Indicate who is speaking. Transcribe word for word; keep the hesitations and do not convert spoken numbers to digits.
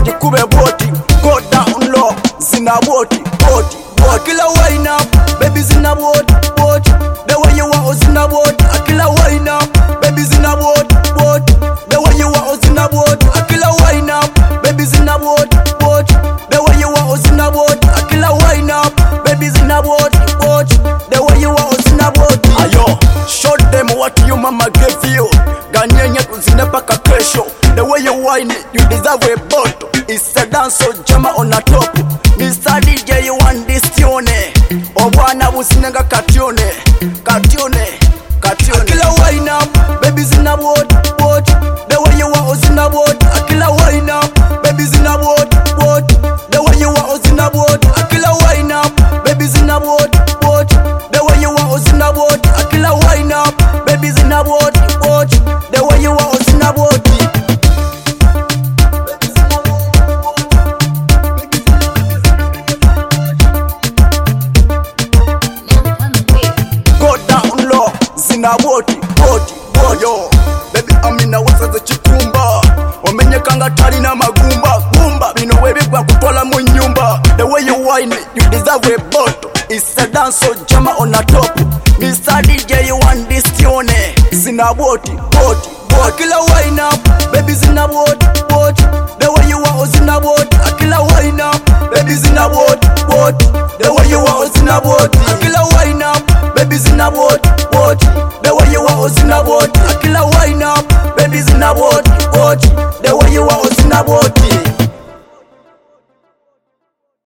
Speaker 1: jikube boti. Go down low, zina boti, boti, boti. Kila wine up, baby zina boti, boti. The way you want, zina boti. Kila wine up, baby zina boti, boti. The way you want, zina boti. Kila wine up, baby zina boti, boti. The way you want, zina boti. Kila wine up, baby zina boti, boti. The way you want, zina boti. Ayo, show them what you mama gave you. Ganyenya kuzine paka kesho. The way you whine it, you deserve a bottle. It's a dance so jama on a top. Mister D J you want this tune. Obwana businega katione, katione, katione. Akila wine up, baby zina boti, boti. The way you want zina boti. Akila wine up, baby zina boti, boti. The way you want zina boti. Akila wine up, baby zina boti, boti. The way you want zina boti. Akila wine up, baby zina boti, boti. The way you want zina boti. Go down low, zina boti, boti, boti. Yo, baby amina wasaza chikumba. Wamenye kanga tali na magumba, gumba. Bino webi kwa kutola mu nyumba. The way you whine it, you deserve a bottle. It's a dance so jama on a top. Mister D J you want this tune. Zina boti, boti, boti. Akila wine up, baby zina boti, boti. The way you want zina boti. Akila wine up, baby zina boti, boti. The way you want zina boti. Akila wine up, baby zina boti, boti. The way you want zina boti. Akila wine up, baby zina boti, boti. The way you want zina boti.